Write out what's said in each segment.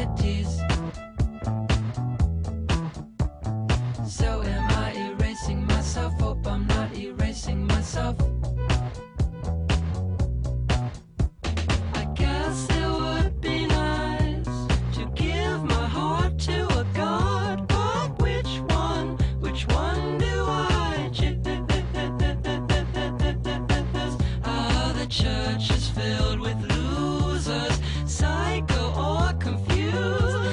realities. So am I erasing myself? Hope I'm not erasing myself. I guess it would be nice to give my heart to a god, but which one? Which one do I choose? Ah, the church is filled with losers, psycho or confused.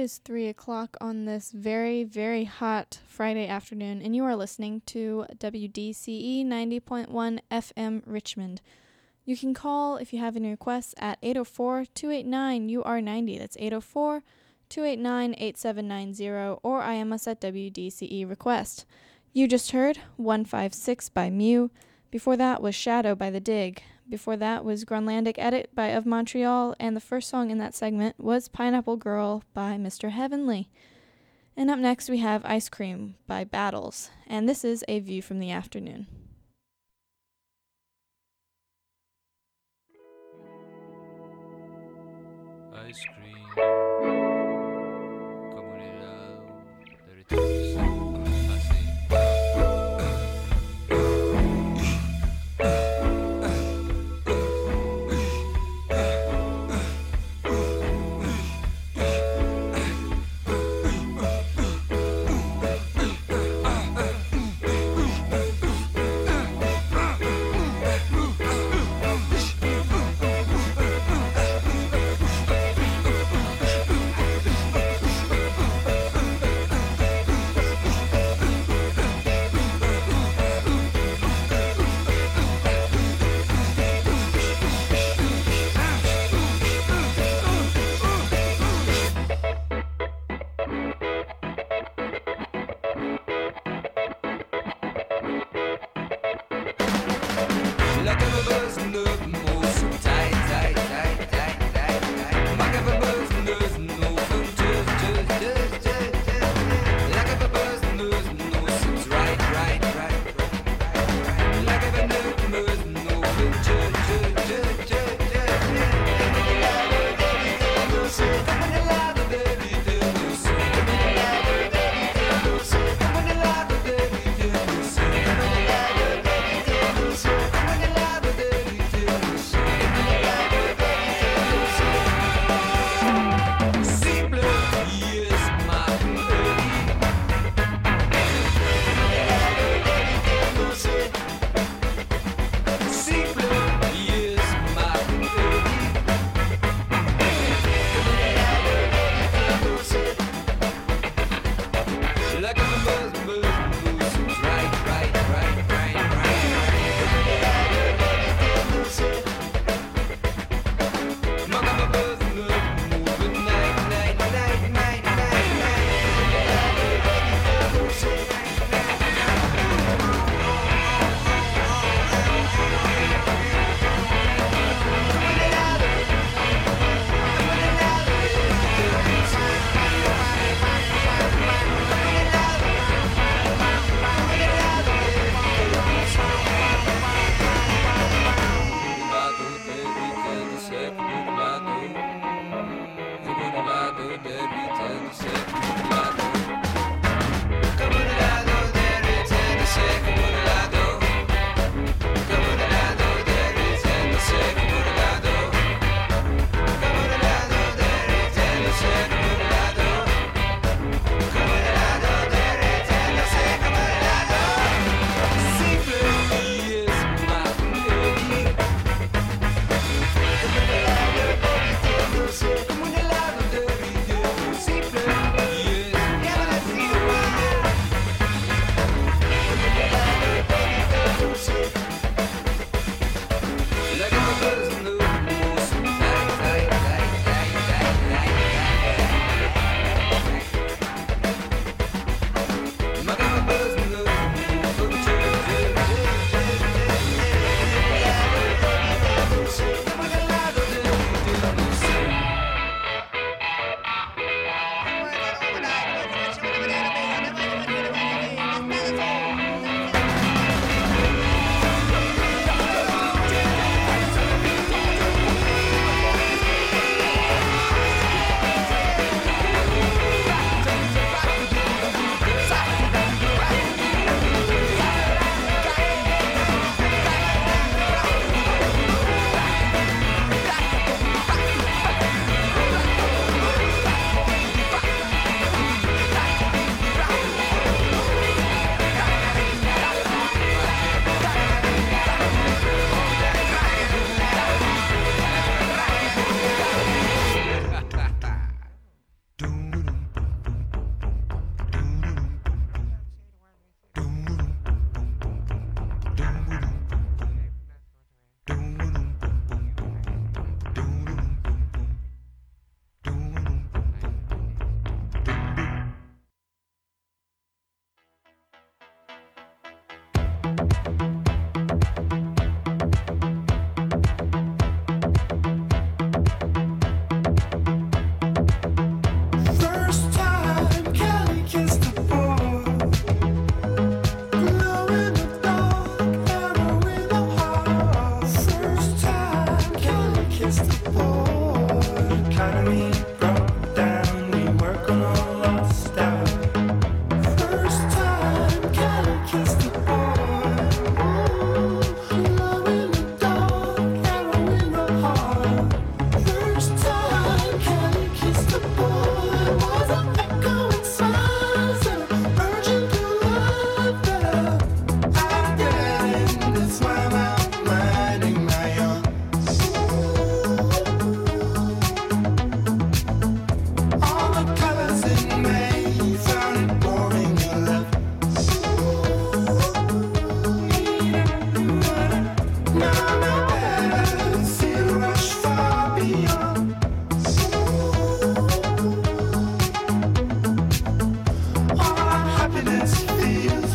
is 3 o'clock on this very, very hot Friday afternoon, and you are listening to WDCE 90.1 FM Richmond. You can call if you have any requests at 804-289-UR90. That's 804-289-8790, or IM us at WDCE Request. You just heard 156 by Mew. Before that was Shadow by The Dig. Before that was Grunlandic Edit by Of Montreal, and the first song in that segment was Pineapple Girl by Mr. Heavenly. And up next we have Ice Cream by Battles, and this is A View from the Afternoon. Ice cream, como un helado derretiéndose así.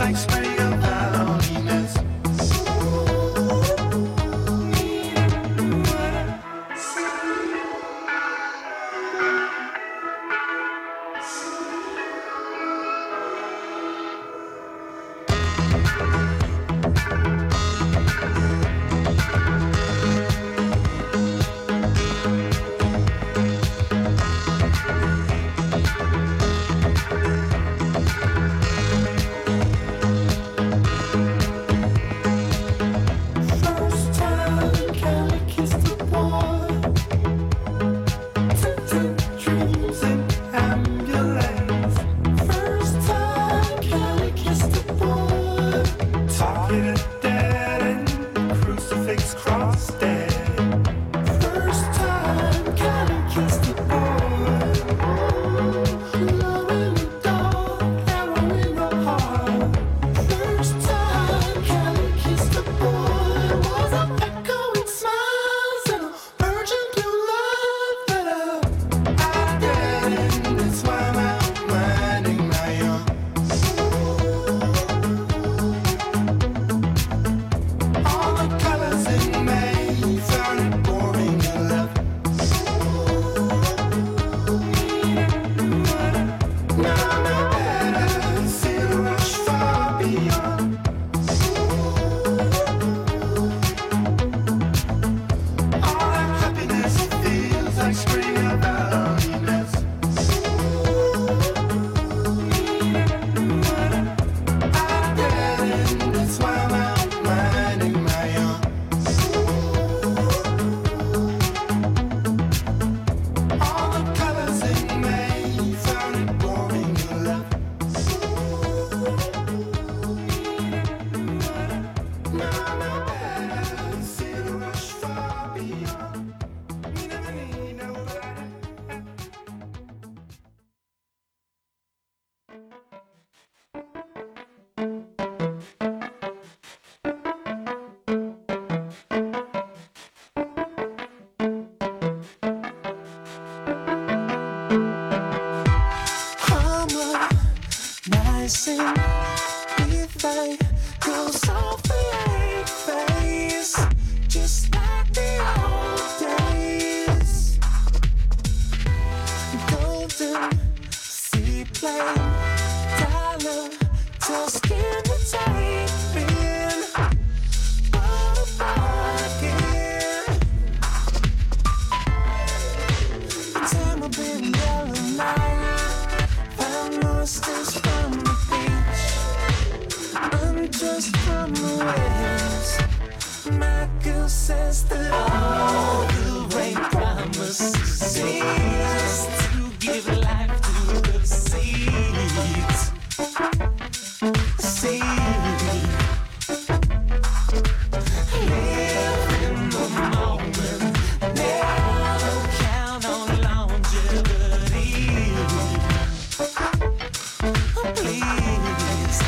like spring of loneliness. First time Kelly kissed the boy. Tinted dreams in ambulance. First time Kelly kissed the boy. Talking to dead and crucifix cross dead. First time Kelly kissed the boy. Love in the dark, arrow in the heart. First time Kelly kissed the boy was an echoing smiles and a virgin blue love letter. I did it, that's why I'm out minding my young. All the colors in May found it boring to love. Now I know better, see the rush far beyond. All that happiness feels like spring of loneliness. I get it, that's why I'm out minding my own. All the colors in May found it boring to love. Now I know better, see the rush far beyond. We never need nobody. Harmonizing with I goes off the late face, just like the old days. Golden seaplane, dollar till skin to taping. What a bargain. The time I've been yellow night, found monsters from the beach. I'm just from the waves. My girl says that all the rain promises is to give life to the seeds. Seeds. Live in the moment, never count on longevity. Please.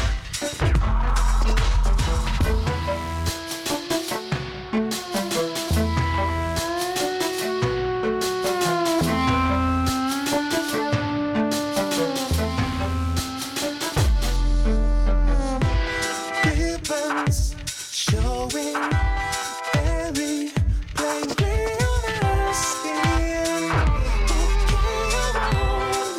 Ribbons showing very plainly on her skin. It came on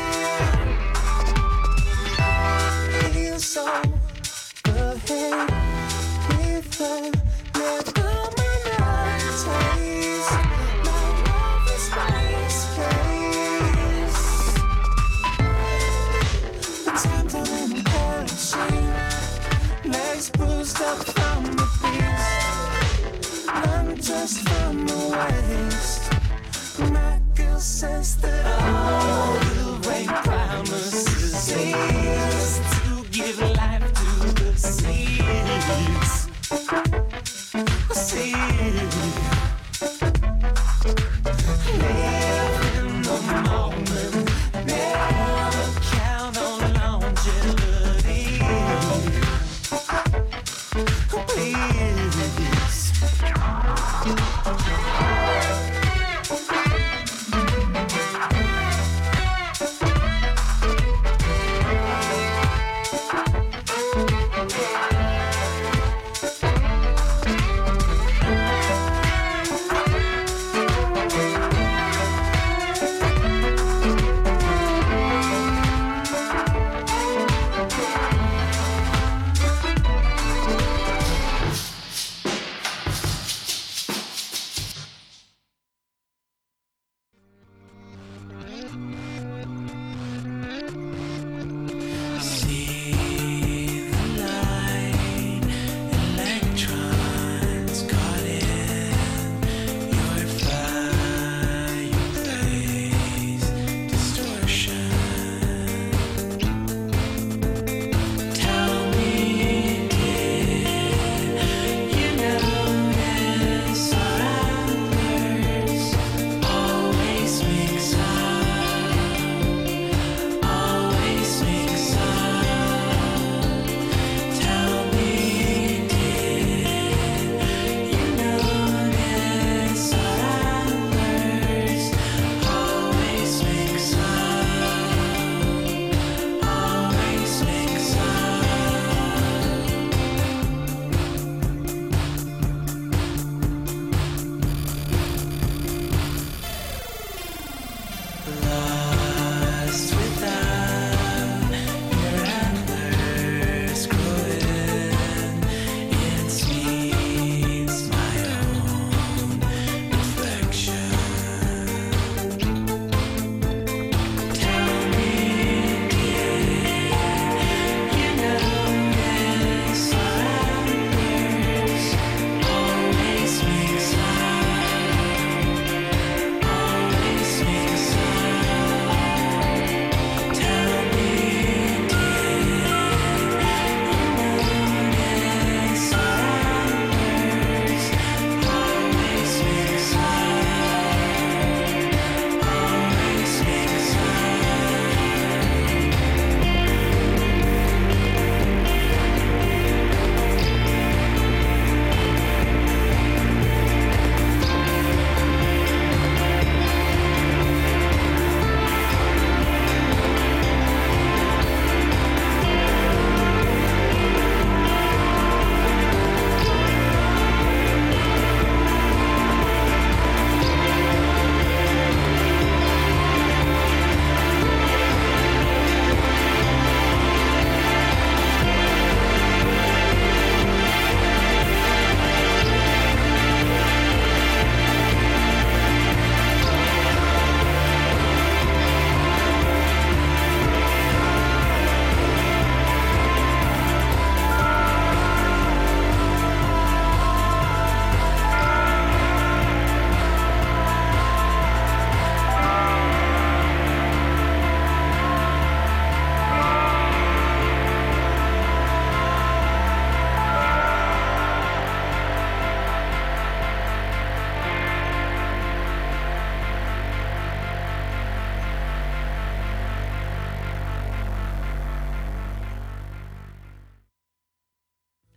in. Feels so ahead with her. Never mind taste. My love is space case. The times I'm in quarantine, legs bruised up from the beach. I'm just from the waist. My girl says that all the rain promises is to give life to the seeds. Seeds. Live in the moment, never count on longevity. Please.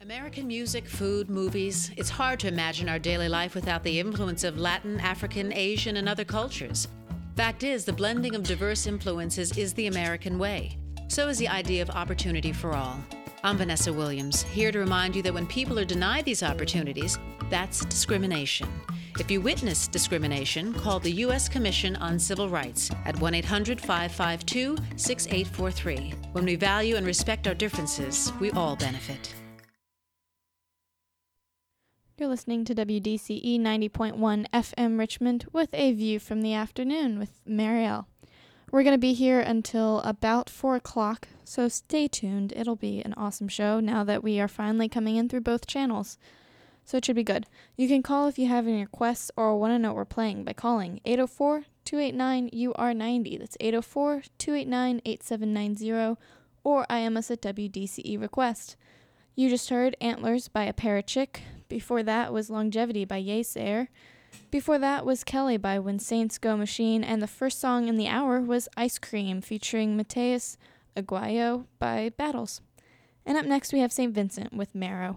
American music, food, movies. It's hard to imagine our daily life without the influence of Latin, African, Asian, and other cultures. Fact is, the blending of diverse influences is the American way. So is the idea of opportunity for all. I'm Vanessa Williams, here to remind you that when people are denied these opportunities, that's discrimination. If you witness discrimination, call the U.S. Commission on Civil Rights at 1-800-552-6843. When we value and respect our differences, we all benefit. You're listening to WDCE 90.1 FM Richmond with a view from the afternoon with Marielle. We're going to be here until about 4 o'clock, so stay tuned. It'll be an awesome show now that we are finally coming in through both channels. So it should be good. You can call if you have any requests or want to know what we're playing by calling 804-289-UR90. That's 804-289-8790 or IM us at WDCE Request. You just heard Antlers by Apparatchik. Before that was Longevity by Yesair. Before that was Kelly by When Saints Go Machine. And the first song in the hour was Ice Cream featuring Mateus Aguayo by Battles. And up next we have St. Vincent with Marrow.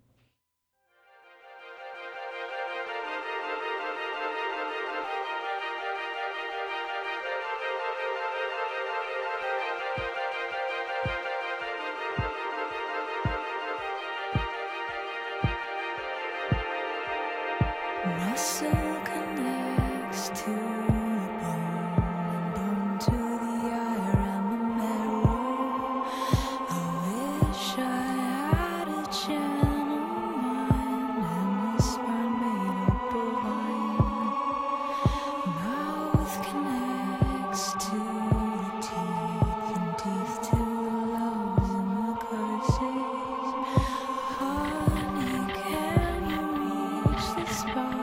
Muscle connects to the bone, and bone to the iron and the marrow. I wish I had a channel mind and a spine made up of iron. Mouth connects to the teeth, and teeth to the loves and the curses. Honey, can you reach the spot?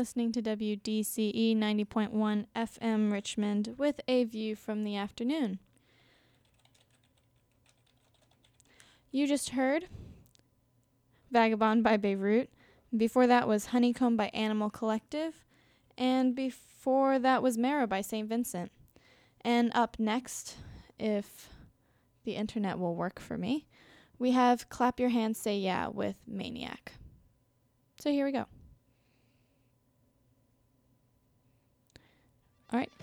listening to WDCE 90.1 FM Richmond with a view from the afternoon. You just heard Vagabond by Beirut. Before that was Honeycomb by Animal Collective. And before that was Mara by St. Vincent. And up next, if the internet will work for me, we have Clap Your Hands, Say Yeah with Maniac. So here we go. All right.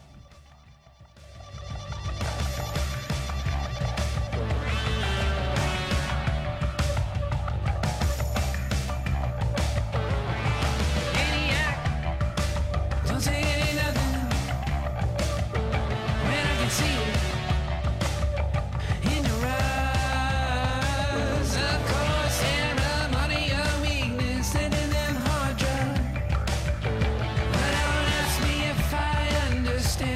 Don't say it ain't nothing when I can see it in your eyes. Of course, and money, your weakness, and then hard drugs. But don't ask me if I understand.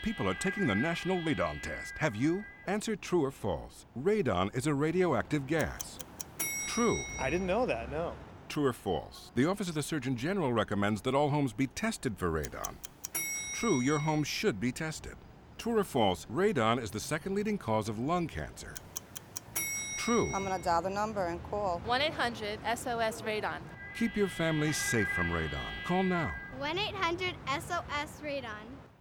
people are taking the National Radon Test. Have you? Answer true or false. Radon is a radioactive gas. True. I didn't know that, no. True or false? The Office of the Surgeon General recommends that all homes be tested for radon. True, your home should be tested. True or false? Radon is the second leading cause of lung cancer. True. I'm gonna dial the number and call. 1-800-SOS-RADON. Keep your family safe from radon. Call now. 1-800-SOS-RADON.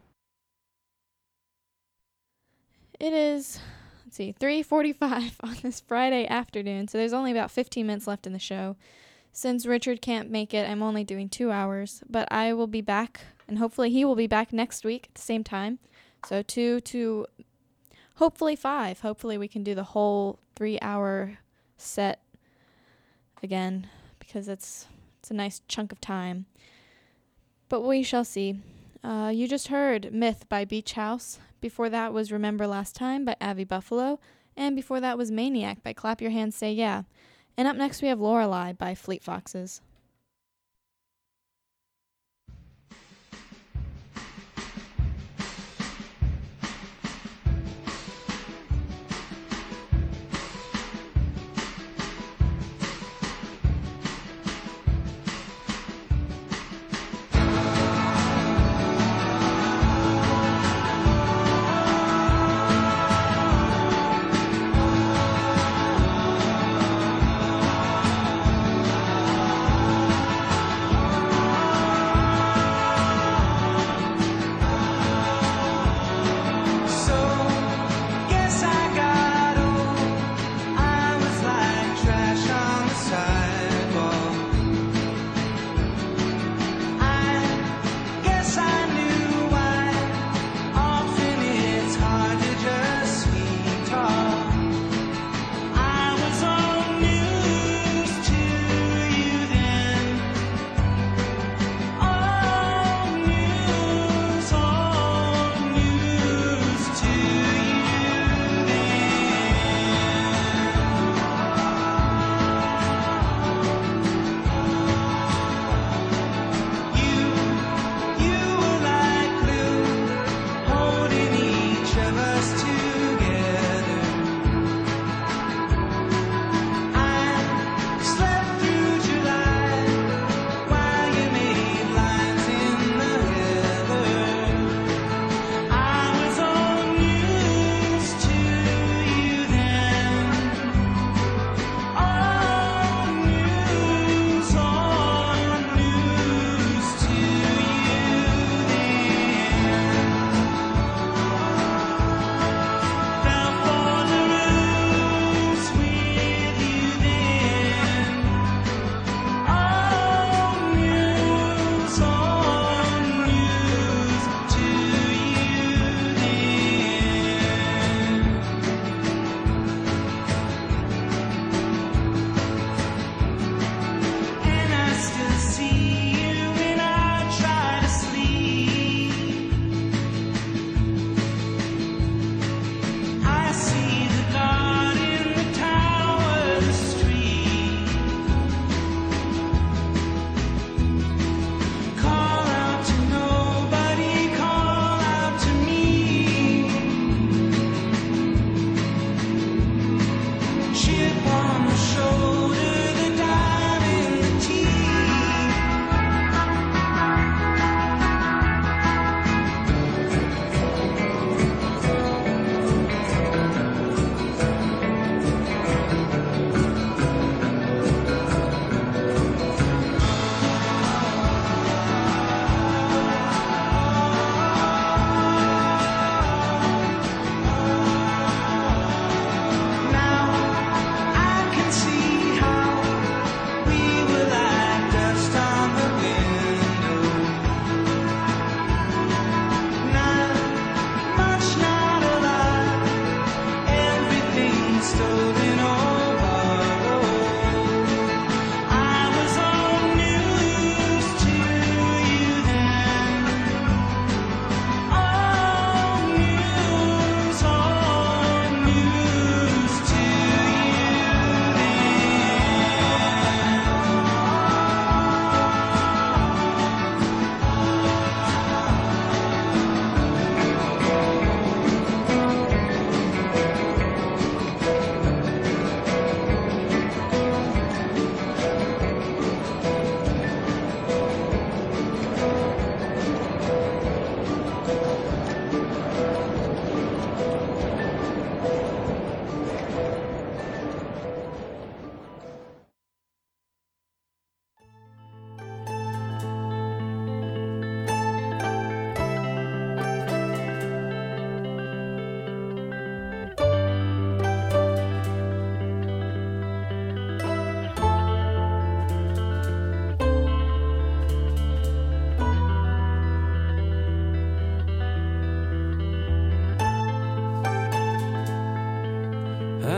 It is, 3:45 on this Friday afternoon, so there's only about 15 minutes left in the show. Since Richard can't make it, I'm only doing 2 hours, but I will be back, and hopefully he will be back next week at the same time. So 2 to hopefully 5. Hopefully we can do the whole 3-hour set again, because it's a nice chunk of time. But we shall see. You just heard Myth by Beach House. Before that was Remember Last Time by Avi Buffalo. And before that was Maniac by Clap Your Hands, Say Yeah. And up next we have Lorelei by Fleet Foxes.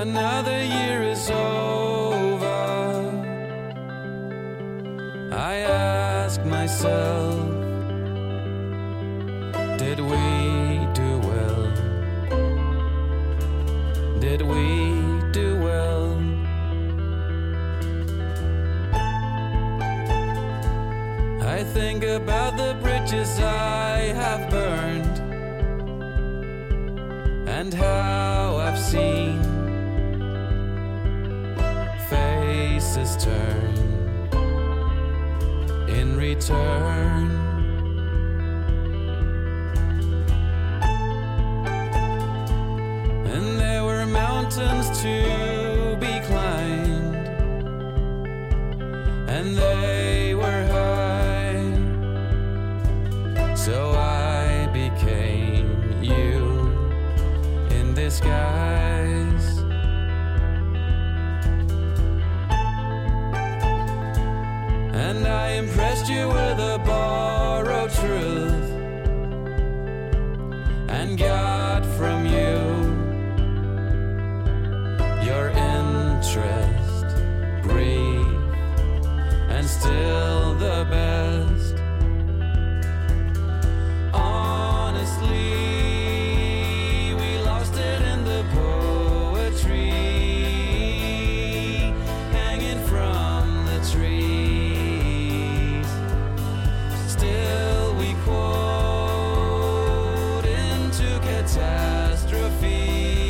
Another year is over. I ask myself, did we do well? Did we do well? I think about the bridges I have burned and how I've seen faces turn in return. And there were mountains to be climbed, and they were high. So I became you in disguise. And I impressed you with a borrowed truth and got from you your interest, brief and still the best. Honestly, we lost it in the poetry hanging from the trees. Still we quote into catastrophe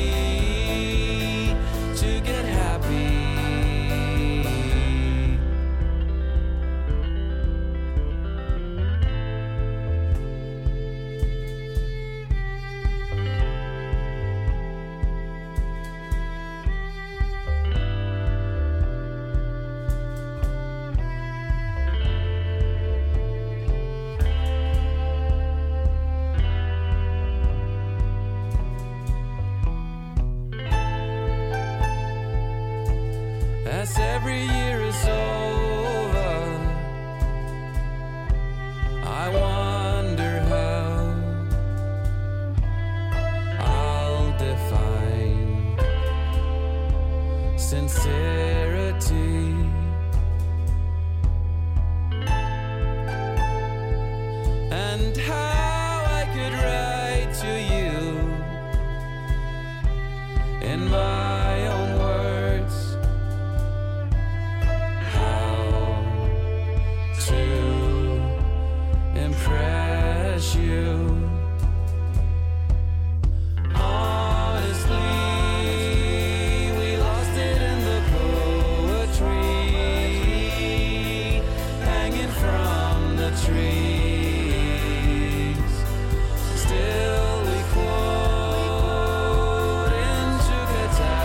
to get happy. As every year is over, I wonder how I'll define sincerity. And how I could write to you in my own words how to impress you. Honestly, we lost it in the poetry hanging from the trees. Still we quote into catastrophe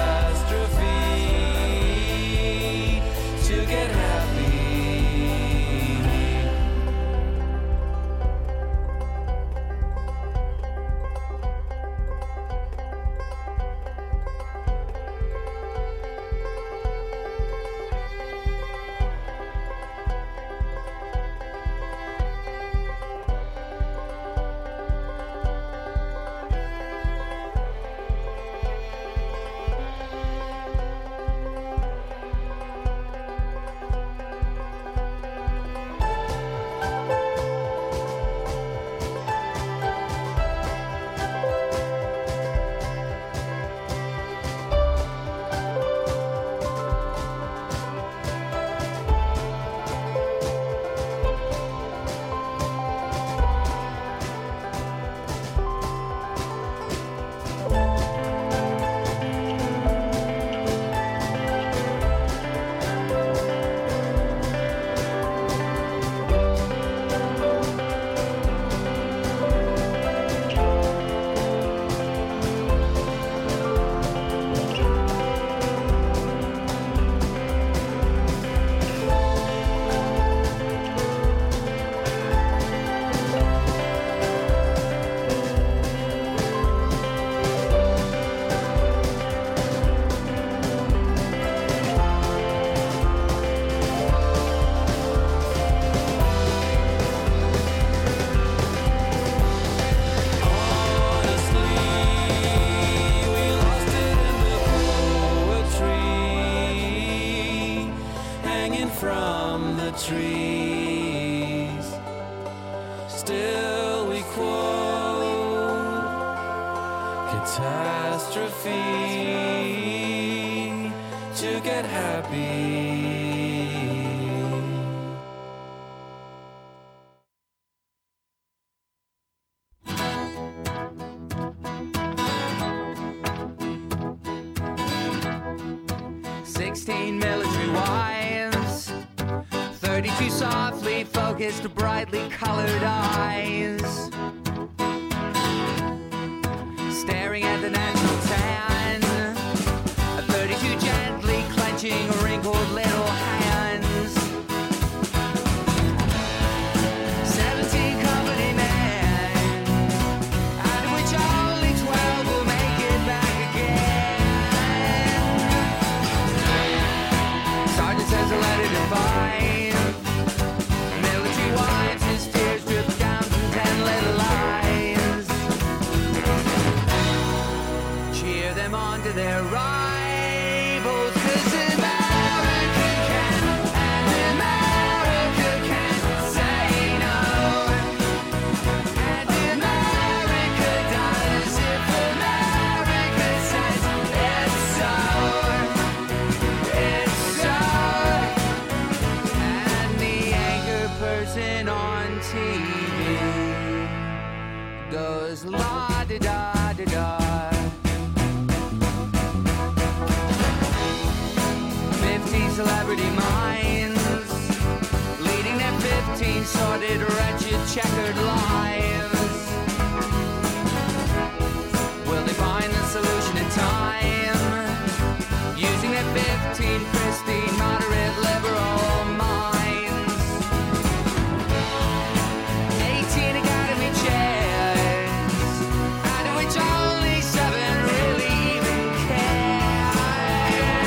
trees. Still we quote catastrophe to get happy. Military wives, 32 softly focused, brightly colored eyes, staring at the natural tan, 32 gently clenching wrinkled little hands, 17 company men, out of which only 12 will make it back again. Sergeant says a letter to find military wives, his tears drip down from 10 little lines. Cheer them on to their rivals, 'cause America can, and America can say no. And America does if America says it's so. It's so. And the anchor person on TV goes la-da-da-da-da. 50 celebrity minds, leading their 15 sordid, wretched, checkered lives. Will they find the solution in time, using their 15 pristine, moderate, liberal minds? 18 Academy chairs, out of which only 7 really even care.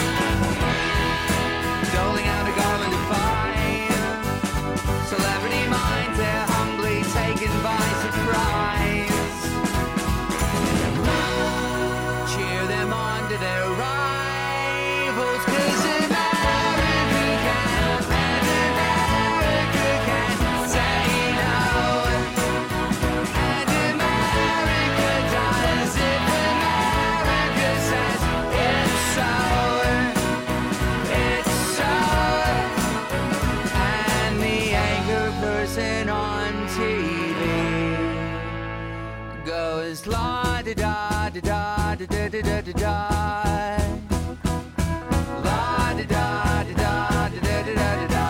Doling out a garland of fire, celebrity minds, they're humbly taken by surprise. Cheer them on to their rivals, 'cause America can, and America can say no. And America does if America says it's so. It's so. And the anchor person on TV goes la-da-da-da-da-da-da-da-da-da. La-da-da-da-da-da-da-da-da-da.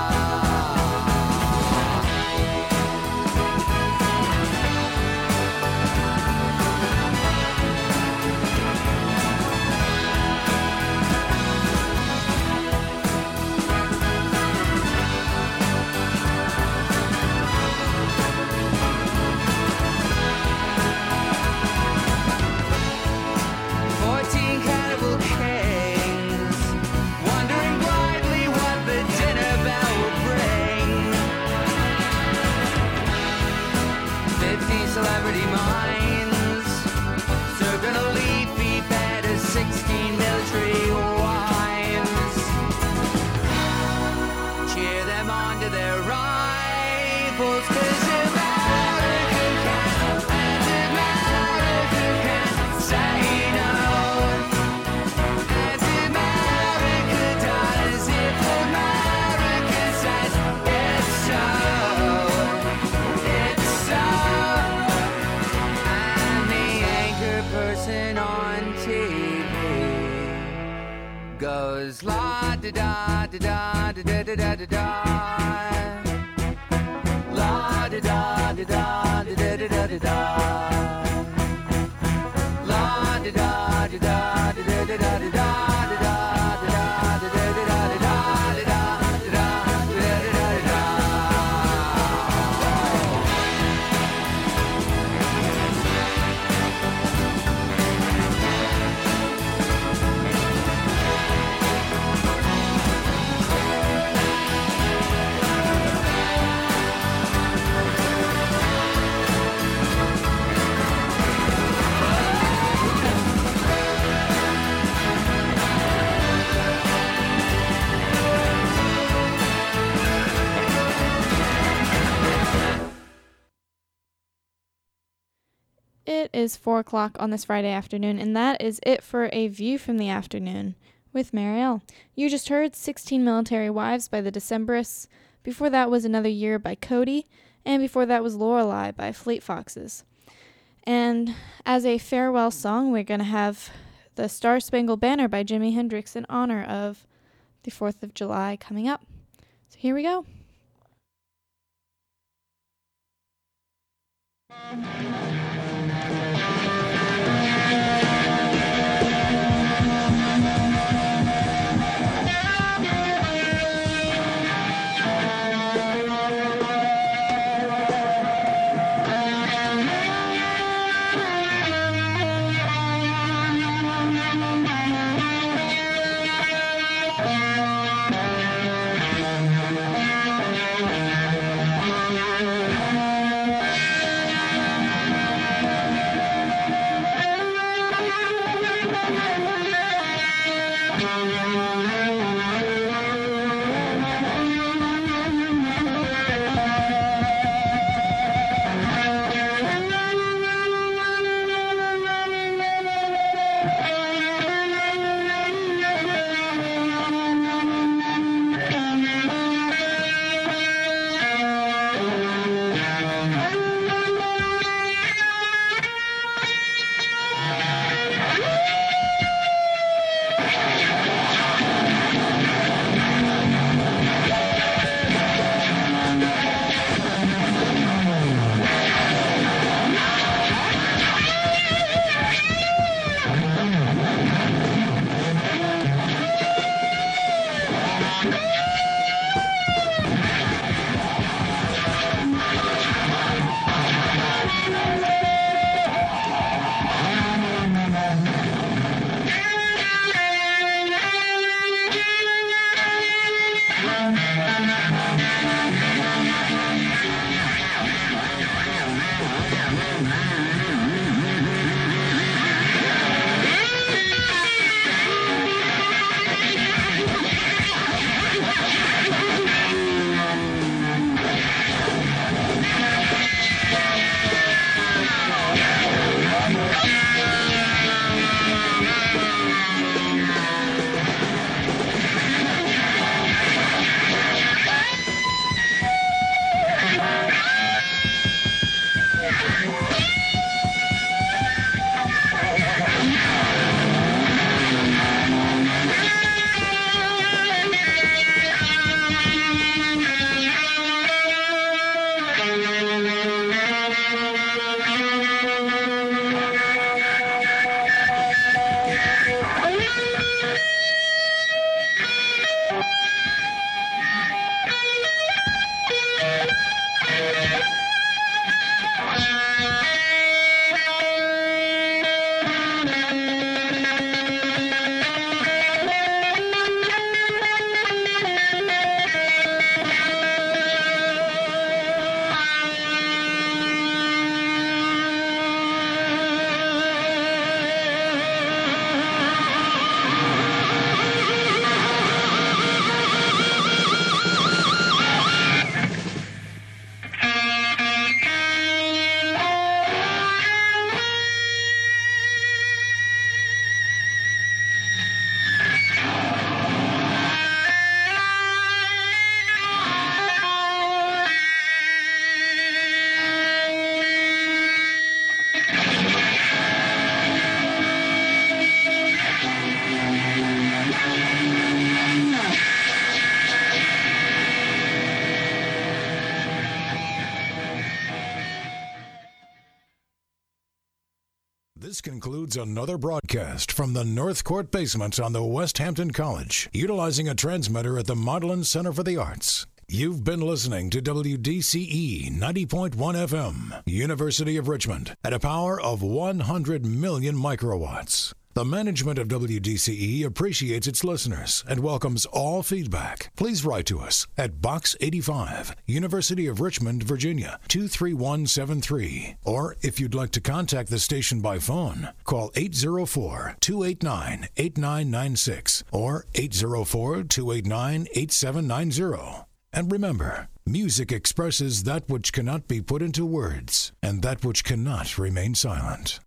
Cannibal kings, wondering blindly what the dinner bell will bring. 50 celebrity minds, served on a leafy bed of 16 military wives. Cheer them on to their rivals, 'cause America can, and America can say no. And America does if America says it's so. It's so. And the anchor person on TV goes la-da-da-da-da-da-da-da-da-da. La-da-da-da-da-da-da-da-da-da. is 4 o'clock on this Friday afternoon, and that is it for A View from the Afternoon with Marielle. You just heard 16 Military Wives by the Decemberists. Before that was Another Year by Cody, and before that was Lorelei by Fleet Foxes. And as a farewell song, we're going to have the Star Spangled Banner by Jimi Hendrix in honor of the 4th of July coming up. So here we go. This concludes another broadcast from the North Court Basement on the West Hampton College, utilizing a transmitter at the Modlin Center for the Arts. You've been listening to WDCE 90.1 FM, University of Richmond, at a power of 100 million microwatts. The management of WDCE appreciates its listeners and welcomes all feedback. Please write to us at Box 85, University of Richmond, Virginia, 23173. Or if you'd like to contact the station by phone, call 804-289-8996 or 804-289-8790. And remember, music expresses that which cannot be put into words and that which cannot remain silent.